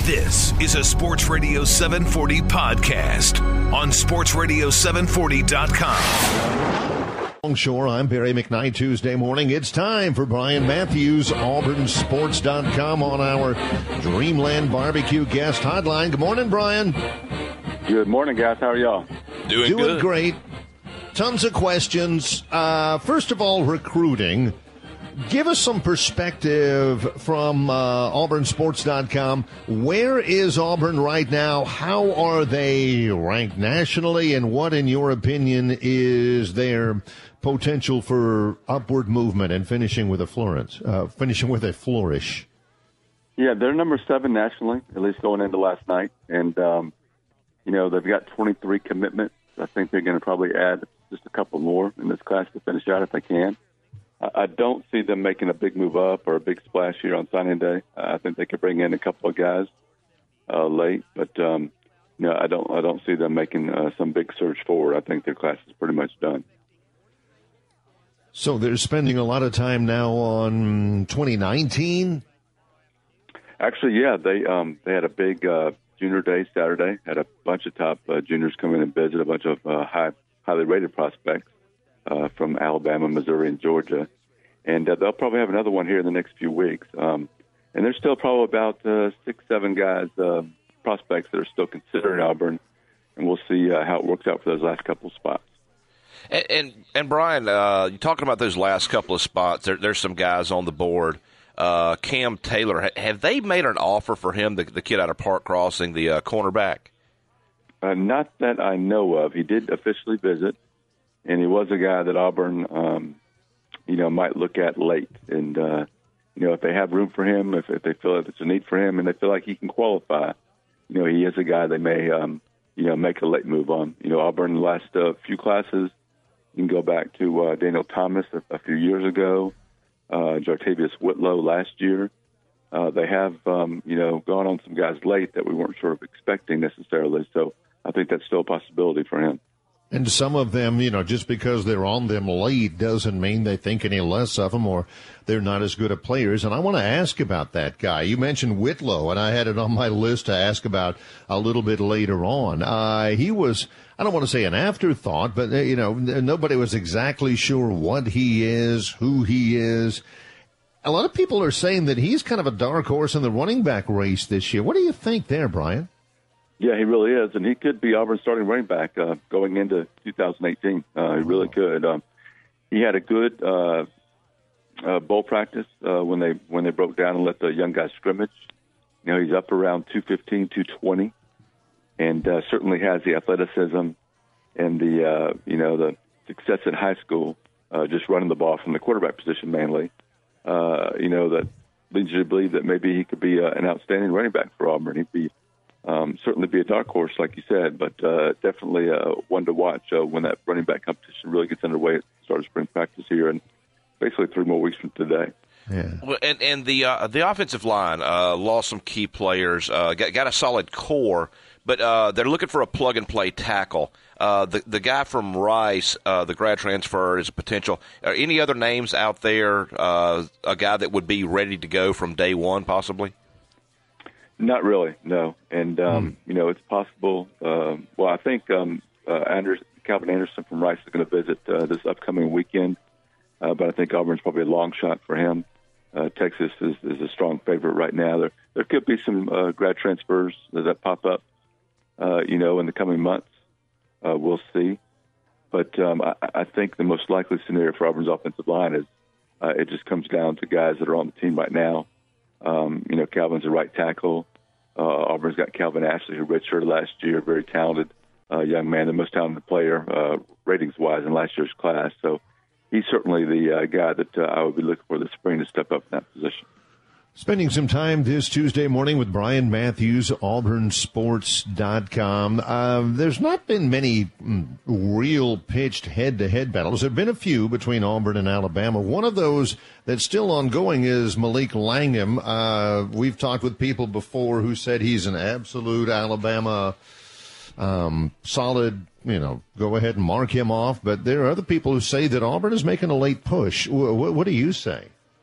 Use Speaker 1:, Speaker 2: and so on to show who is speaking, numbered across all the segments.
Speaker 1: This is a Sports Radio 740 podcast on sportsradio740.com.
Speaker 2: Longshore, I'm Barry McKnight. Tuesday morning, it's time for Brian Matthews, AuburnSports.com on our Dreamland Barbecue guest hotline. Good morning, Brian.
Speaker 3: Good morning, guys. How are y'all?
Speaker 1: Doing good.
Speaker 2: Great. Tons of questions. First of all, recruiting. Give us some perspective from AuburnSports.com. Where is Auburn right now? How are they ranked nationally? And what, in your opinion, is their potential for upward movement and finishing with a flourish?
Speaker 3: Yeah, they're number 7 nationally, at least going into last night. And, they've got 23 commitments. I think they're going to probably add just a couple more in this class to finish out if they can. I don't see them making a big move up or a big splash here on signing day. I think they could bring in a couple of guys late, but I don't see them making some big surge forward. I think their class is pretty much done.
Speaker 2: So they're spending a lot of time now on 2019.
Speaker 3: Actually, yeah, they had a big junior day Saturday. Had a bunch of top juniors come in and visit, a bunch of highly rated prospects. From Alabama, Missouri, and Georgia. And they'll probably have another one here in the next few weeks. And there's still probably about 6-7 guys, prospects that are still considering Auburn. And we'll see how it works out for those last couple of spots.
Speaker 4: And Brian, you're talking about those last couple of spots. There's some guys on the board. Cam Taylor, have they made an offer for him, the kid out of Park Crossing, the cornerback?
Speaker 3: Not that I know of. He did officially visit. And he was a guy that Auburn, might look at late. And, if they have room for him, if they feel like it's a need for him and they feel like he can qualify, he is a guy they may, make a late move on. Auburn, the last few classes, you can go back to Daniel Thomas a few years ago, Jartavius Whitlow last year. They have, gone on some guys late that we weren't sort of expecting necessarily. So I think that's still a possibility for him.
Speaker 2: And some of them, just because they're on them late doesn't mean they think any less of them or they're not as good at players. And I want to ask about that guy. You mentioned Whitlow, and I had it on my list to ask about a little bit later on. He was, I don't want to say an afterthought, but, nobody was exactly sure what he is, who he is. A lot of people are saying that he's kind of a dark horse in the running back race this year. What do you think there, Brian?
Speaker 3: Yeah, he really is, and he could be Auburn's starting running back going into 2018. He really could. He had a good bowl practice when they broke down and let the young guys scrimmage. He's up around 215, 220, and certainly has the athleticism and the success in high school, just running the ball from the quarterback position mainly. That leads you to believe that maybe he could be an outstanding running back for Auburn. He'd be certainly be a dark horse, like you said, but definitely one to watch when that running back competition really gets underway at the start of spring practice here and basically 3 more weeks from today.
Speaker 4: Yeah. Well, and the offensive line lost some key players, got a solid core, but they're looking for a plug-and-play tackle. The guy from Rice, the grad transfer, is a potential. Are any other names out there, a guy that would be ready to go from day one possibly?
Speaker 3: Not really, no. And, it's possible. I think Calvin Anderson from Rice is going to visit this upcoming weekend, but I think Auburn's probably a long shot for him. Texas is a strong favorite right now. There could be some grad transfers that pop up, in the coming months. We'll see. But I think the most likely scenario for Auburn's offensive line is it just comes down to guys that are on the team right now. Calvin's a right tackle. Auburn's got Calvin Ashley, who redshirted last year, very talented young man, the most talented player ratings-wise in last year's class. So he's certainly the guy that I would be looking for this spring to step up in that position.
Speaker 2: Spending some time this Tuesday morning with Brian Matthews, AuburnSports.com. There's not been many real pitched head-to-head battles. There have been a few between Auburn and Alabama. One of those that's still ongoing is Malik Langham. We've talked with people before who said he's an absolute Alabama solid, go ahead and mark him off. But there are other people who say that Auburn is making a late push. What do you say?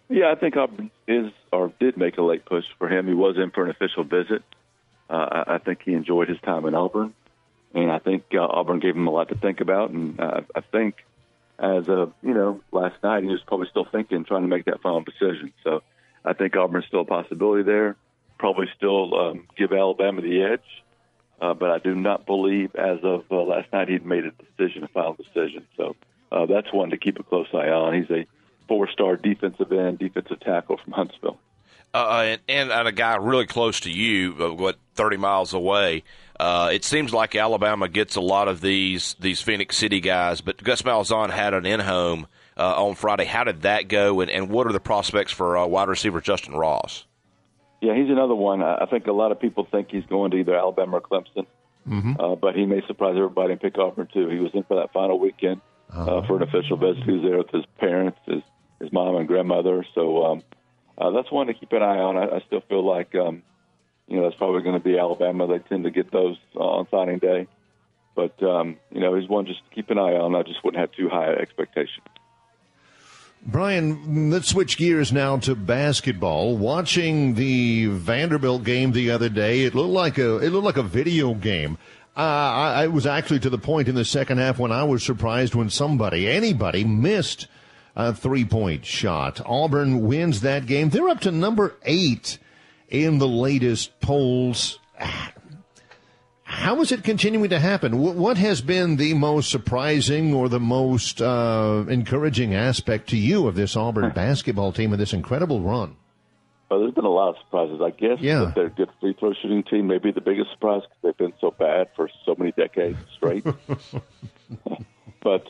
Speaker 3: Yeah, I think Auburn did make a late push for him. He was in for an official visit. I think he enjoyed his time in Auburn, and I think Auburn gave him a lot to think about. And I think, as of last night, he was probably still thinking, trying to make that final decision. So I think Auburn's still a possibility there. Probably still give Alabama the edge, but I do not believe, as of last night, he'd made a final decision. So that's one to keep a close eye on. He's a 4-star defensive tackle from Huntsville.
Speaker 4: And a guy really close to you, 30 miles away. It seems like Alabama gets a lot of these Phoenix City guys, but Gus Malzahn had an in-home on Friday. How did that go, and what are the prospects for wide receiver Justin Ross?
Speaker 3: Yeah, he's another one. I think a lot of people think he's going to either Alabama or Clemson, but he may surprise everybody and pick Auburn, too. He was in for that final weekend for an official visit. He was there with his parents, his mom and grandmother, so that's one to keep an eye on. I still feel like, that's probably going to be Alabama. They tend to get those on signing day. But, he's one just to keep an eye on. I just wouldn't have too high expectations.
Speaker 2: Brian, let's switch gears now to basketball. Watching the Vanderbilt game the other day, it looked like a video game. I was actually to the point in the second half when I was surprised when anybody missed a 3-point shot. Auburn wins that game. They're up to number 8 in the latest polls. How is it continuing to happen? What has been the most surprising or the most encouraging aspect to you of this Auburn basketball team and this incredible run?
Speaker 3: Well, there's been a lot of surprises. I guess that they're a good free throw shooting team may be the biggest surprise because they've been so bad for so many decades straight. But,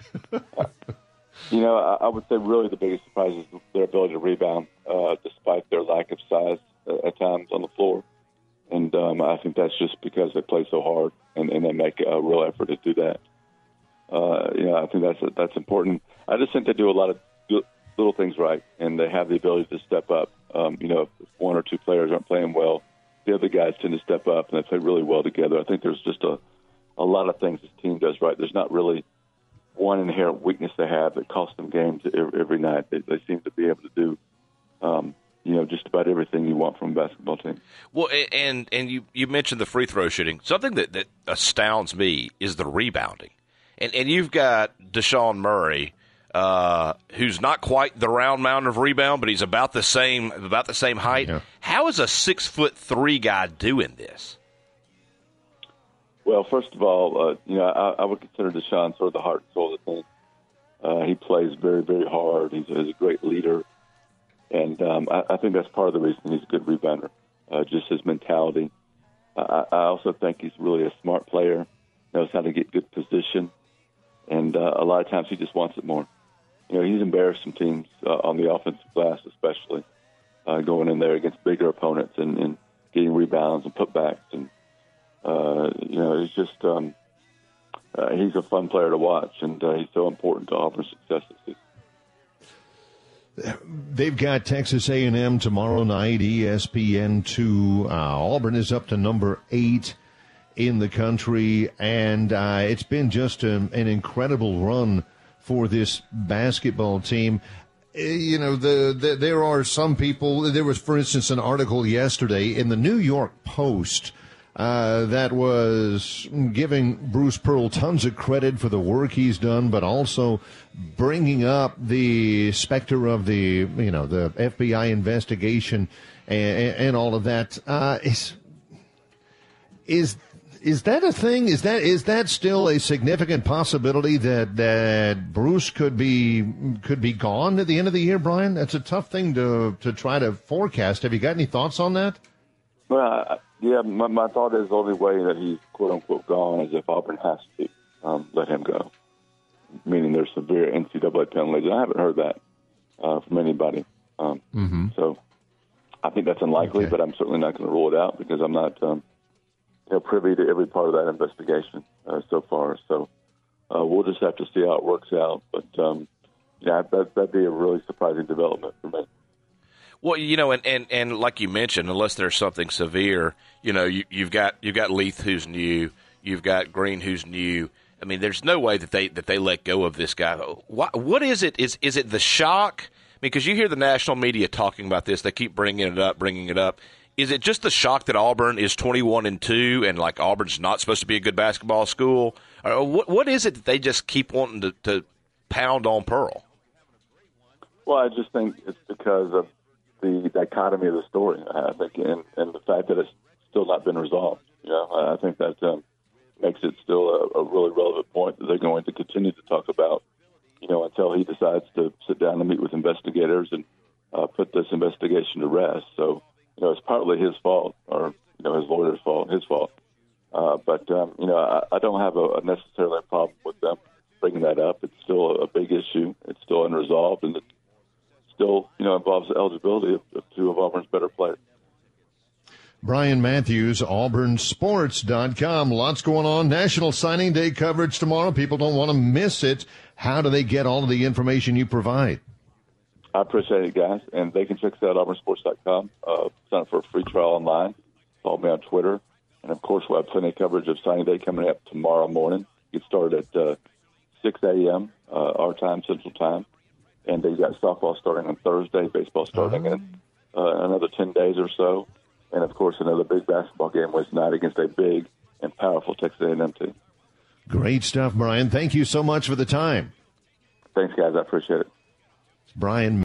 Speaker 3: I would say really the biggest surprise is their ability to rebound despite their lack of size at times on the floor. And I think that's just because they play so hard and they make a real effort to do that. I think that's important. I just think they do a lot of little things right, and they have the ability to step up. If one or two players aren't playing well, the other guys tend to step up, and they play really well together. I think there's just a lot of things this team does right. There's not really one inherent weakness they have that costs them games every night. They seem to be able to do just about everything you want from a basketball team. Well,
Speaker 4: and you mentioned the free throw shooting. Something that astounds me is the rebounding. And you've got Deshaun Murray, who's not quite the round mound of rebound, but he's about the same height. Yeah. How is a 6'3" guy doing this?
Speaker 3: Well, first of all, I would consider Deshaun sort of the heart and soul of the thing. He plays very, very hard. He's a great leader. And I think that's part of the reason he's a good rebounder, just his mentality. I also think he's really a smart player, knows how to get good position, and a lot of times he just wants it more. He's embarrassed some teams on the offensive glass, especially going in there against bigger opponents and getting rebounds and putbacks. And, he's just he's a fun player to watch, and he's so important to Auburn's success this season.
Speaker 2: They've got Texas A&M tomorrow night, ESPN2. Auburn is up to number 8 in the country, and it's been just an incredible run for this basketball team. There are some people. There was, for instance, an article yesterday in the New York Post that was giving Bruce Pearl tons of credit for the work he's done, but also bringing up the specter of the FBI investigation and all of that. Is that a thing? Is that still a significant possibility that Bruce could be gone at the end of the year, Brian? That's a tough thing to try to forecast. Have you got any thoughts on that?
Speaker 3: Well, yeah, my thought is the only way that he's quote-unquote gone is if Auburn has to let him go, meaning there's severe NCAA penalties. And I haven't heard that from anybody. So I think that's unlikely, but I'm certainly not going to rule it out because I'm not privy to every part of that investigation so far. So we'll just have to see how it works out. But, that'd be a really surprising development for me.
Speaker 4: Well, and like you mentioned, unless there's something severe, you've got Leith who's new, you've got Green who's new. I mean, there's no way that they let go of this guy. What is it? Is it the shock? because you hear the national media talking about this. They keep bringing it up. Is it just the shock that Auburn is 21-2 and like Auburn's not supposed to be a good basketball school? Or what is it that they just keep wanting to pound on Pearl?
Speaker 3: Well, I just think it's because of the dichotomy of the story, I think, and the fact that it's still not been resolved. I think that makes it still a really relevant point that they're going to continue to talk about, until he decides to sit down and meet with investigators and put this investigation to rest. So, it's partly his fault, or his lawyer's fault, his fault. But I don't have necessarily a problem with them bringing that up. It's still a big issue. It's still unresolved, and it still involves the eligibility of two of Auburn's better players.
Speaker 2: Brian Matthews, AuburnSports.com. Lots going on. National Signing Day coverage tomorrow. People don't want to miss it. How do they get all of the information you provide?
Speaker 3: I appreciate it, guys. And they can check us out at AuburnSports.com. Sign up for a free trial online. Follow me on Twitter. And, of course, we'll have plenty of coverage of Signing Day coming up tomorrow morning. Get started at 6 a.m. Our time, Central Time. And they've got softball starting on Thursday, baseball starting in another 10 days or so. And, of course, another big basketball game Wednesday night against a big and powerful Texas A&M team.
Speaker 2: Great stuff, Brian. Thank you so much for the time.
Speaker 3: Thanks, guys. I appreciate it.
Speaker 2: Brian